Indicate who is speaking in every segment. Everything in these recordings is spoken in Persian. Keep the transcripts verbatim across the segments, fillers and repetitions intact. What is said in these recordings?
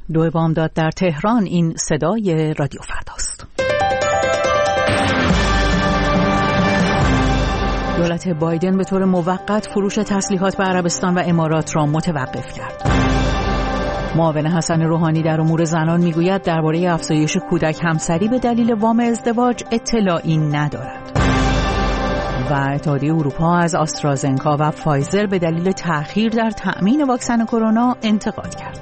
Speaker 1: دو بامداد در تهران. این صدای رادیو فرداست. دولت بایدن به طور موقت فروش تسلیحات به عربستان و امارات را متوقف کرد. معاون حسن روحانی در امور زنان میگوید درباره افزایش کودک همسری به دلیل وام ازدواج اطلاعی ندارد. و اتحادیه اروپا از آسترازنکا و فایزر به دلیل تأخیر در تأمین واکسن کرونا انتقاد کرد.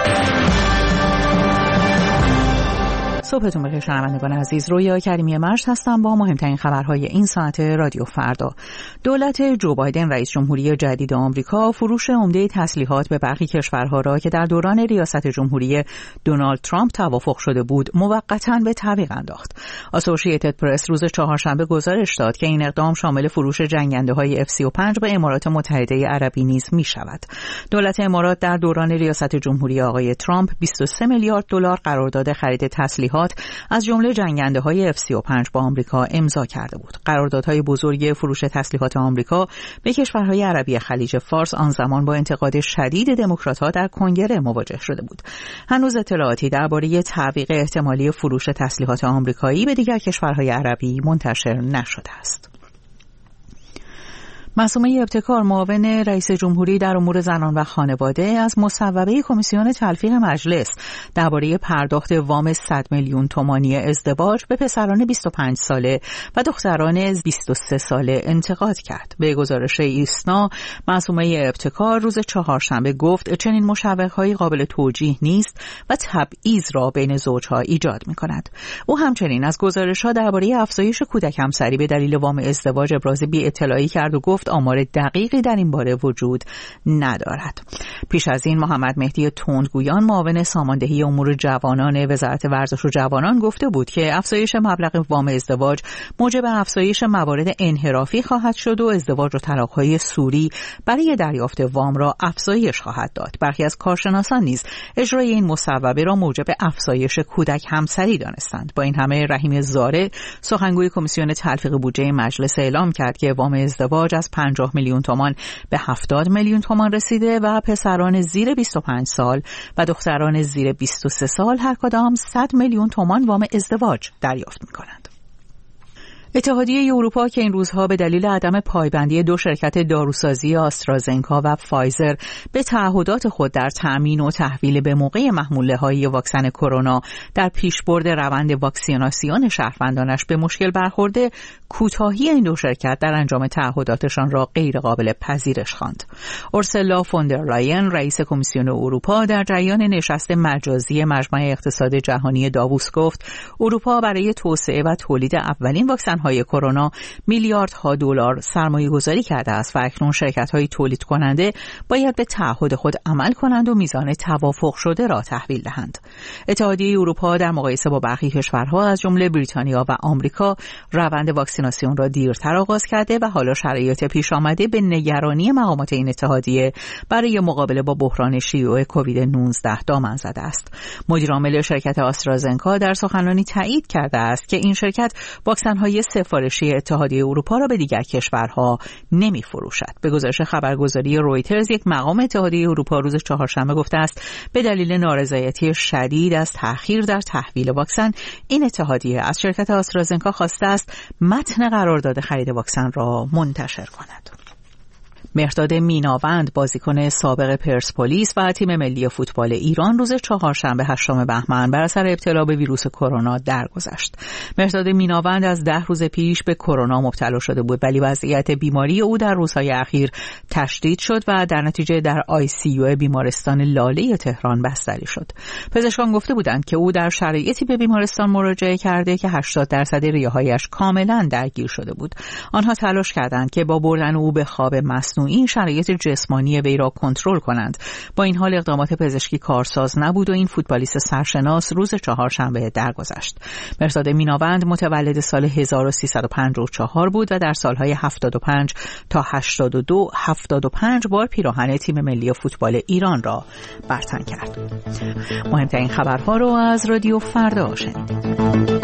Speaker 1: صبحتون بخیر شنوندگان عزیز، رویا کریمی مرز هستم با مهمترین خبرهای این ساعت رادیو فردا. دولت جو بایدن رئیس جمهوری جدید آمریکا فروش عمده تسلیحات به برخی کشورها را که در دوران ریاست جمهوری دونالد ترامپ توافق شده بود موقتاً به تعویق انداخت. اسوسییتد پرس روز چهارشنبه گزارش داد که این اقدام شامل فروش جنگنده‌های اف سی و پنج به امارات متحده عربی نیز می‌شود. دولت امارات در دوران ریاست جمهوری آقای ترامپ بیست و سه میلیارد دلار قرارداد خرید تسلیحات از جمله جنگنده‌های اف سی و پنج با آمریکا امضا کرده بود. قراردادهای بزرگ فروش تسلیحات آمریکا به کشورهای عربی خلیج فارس آن زمان با انتقاد شدید دموکرات‌ها در کنگره مواجه شده بود. هنوز اطلاعاتی درباره تعویق احتمالی فروش تسلیحات آمریکایی به دیگر کشورهای عربی منتشر نشده است. معصومه ابتکار معاون رئیس جمهوری در امور زنان و خانواده از مصوبه کمیسیون تلفیق مجلس درباره پرداخت وام صد میلیون تومانی ازدواج به پسران بیست و پنج ساله و دختران بیست و سه ساله انتقاد کرد. به گزارش ایسنا، معصومه ابتکار روز چهارشنبه گفت چنین مشوق‌هایی قابل توجیه نیست و تبعیض را بین زوجها ایجاد می‌کند. او همچنین از گزارش‌ها درباره افزایش کودک همسری به دلیل وام ازدواج ابراز بی‌اطلاعی کرد و گفت آمار دقیقی در این باره وجود ندارد. پیش از این محمد مهدی تندگویان معاون ساماندهی امور جوانان وزارت ورزش و جوانان گفته بود که افزایش مبلغ وام ازدواج موجب افزایش موارد انحرافی خواهد شد و ازدواج و طلاق‌های سوری برای دریافت وام را افزایش خواهد داد. برخی از کارشناسان نیز اجرای این مصوبه را موجب افزایش کودک همسری دانستند. با این همه رحیم زاره سخنگوی کمیسیون تلفیق بودجه مجلس اعلام کرد که وام ازدواج از پنجاه میلیون تومان به هفتاد میلیون تومان رسیده و پسران زیر بیست و پنج سال و دختران زیر بیست و سه سال هر کدام صد میلیون تومان وام ازدواج دریافت می‌کنند. اتحادیه اروپا که این روزها به دلیل عدم پایبندی دو شرکت داروسازی آسترازنکا و فایزر به تعهدات خود در تأمین و تحویل به موقع محموله‌های واکسن کرونا در پیشبرد روند واکسیناسیون شهروندانش به مشکل برخورده، کوتاهی این دو شرکت در انجام تعهداتشان را غیر قابل پذیرش خواند. اورسولا فون در لاین رئیس کمیسیون اروپا در جریان نشست مجازی مجمع اقتصاد جهانی داووس گفت اروپا برای توسعه و تولید اولین واکسن های کرونا میلیاردها دلار سرمایه گذاری کرده است و اکنون شرکت های تولید کننده باید به تعهد خود عمل کنند و میزان توافق شده را تحویل دهند. اتحادیه اروپا در مقایسه با برخی کشورها از جمله بریتانیا و آمریکا روند واکسیناسیون را دیرتر آغاز کرده و حالا شرایط پیش آمده به نگرانی مقامات این اتحادیه برای مقابله با بحران شیوع کووید نوزده دامن زده است. مدیر عامل شرکت آسترازنکا در سخنرانی تایید کرده است که این شرکت واکسن های سفارشی اتحادیه اروپا را به دیگر کشورها نمی فروشد. به گزارش خبرگزاری رویترز، یک مقام اتحادیه اروپا روز چهارشنبه گفته است به دلیل نارضایتی شدید از تأخیر در تحویل واکسن، این اتحادیه از شرکت آسترازنکا خواسته است متن قرارداد خرید واکسن را منتشر کند. مهرداد میناوند بازیکن سابق پرسپولیس و تیم ملی فوتبال ایران روز چهارشنبه هشتم بهمن بر اثر ابتلا به ویروس کرونا درگذشت. مهرداد میناوند از ده روز پیش به کرونا مبتلا شده بود ولی وضعیت بیماری او در روزهای اخیر تشدید شد و در نتیجه در آی سی یو بیمارستان لاله تهران بستری شد. پزشکان گفته بودند که او در شرایطی به بیمارستان مراجعه کرده که هشتاد درصد ریه‌هایش کاملا درگیر شده بود. آنها تلاش کردند که با بردن او به خواب مصنوعی این شرایط جسمانی وی را کنترل کنند. با این حال اقدامات پزشکی کارساز نبود و این فوتبالیست سرشناس روز چهارشنبه درگذشت. مهرداد میناوند متولد سال هزار و سیصد و پنجاه و چهار بود و در سالهای هفتاد و پنج تا هشتاد و دو هفتاد و پنج بار پیراهن تیم ملی فوتبال ایران را بر تن کرد. مهمترین خبرها رو از رادیو فردا شنیدید.